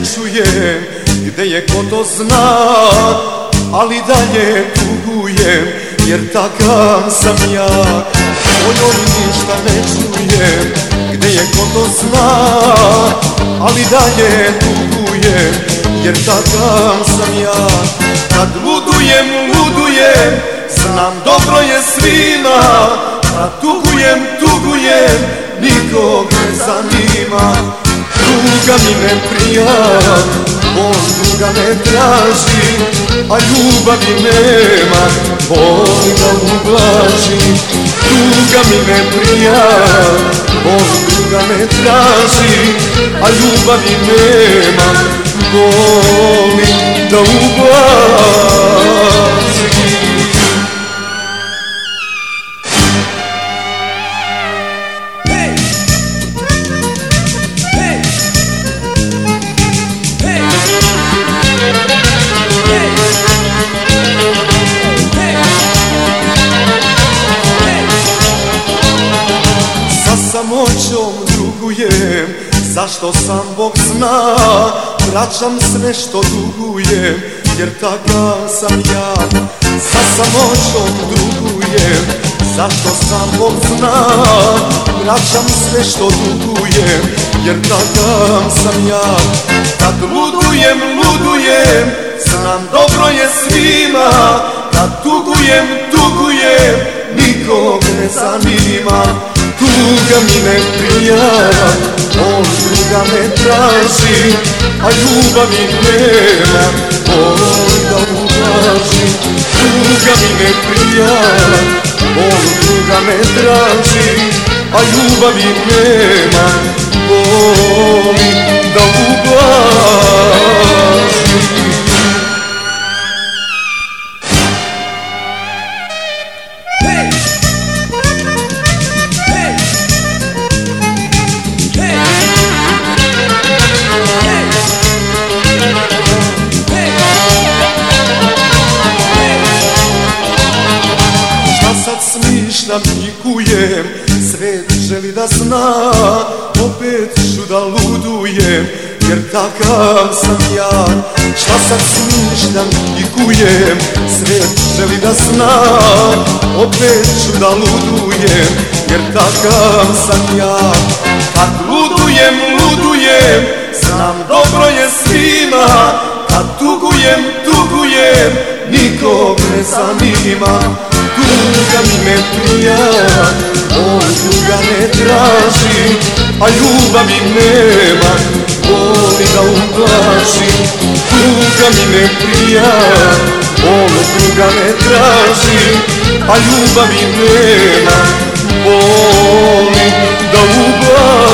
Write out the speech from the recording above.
čujem, gde je ko to zna, ali dalje tugujem, jer takav sam ja. Ojoj, ništa ne čujem, gde je ko to zna, ali dalje tugujem, jer takav sam ja. Kad ludujem, znam dobro je svima, kad tugujem, nikog ne zanima. Druga mi ne prija, bol druga ne traži, a ljubavi nema, boli da ublaži. Druga mi ne prija, bol druga ne traži, a ljubavi nema, boli da ublaži. Samoćom drugujem, zašto sam Bog zna, vraćam sve što dugujem, jer takav sam ja. Sa samoćom drugujem, zašto sam Bog zna, vraćam sve što dugujem, jer takav sam ja. Kad ludujem, znam dobro je svima, kad tugujem, nikog ne zanima. Tuga mi ne prija, bol druga ne traži, a ljubavi nema, boli da ublaži. Tuga mi ne prija, bol druga ne traži, a ljubavi nema, boli da ublaži. Smišljam i kujem, svet želi da zna, opet ću da ludujem, jer takav sam ja. Šta sad smišljam i kujem, svet želi da zna, opet ću da ludujem, jer takav sam ja. Kad ludujem, znam dobro je svima, kad tugujem, nikog ne zanima. Tuga mi ne prija, bol druga ne traži, a ljubavi nema, boli da ublaži. Tuga mi ne prija, bol druga ne traži, a ljubavi nema, boli da ublaži.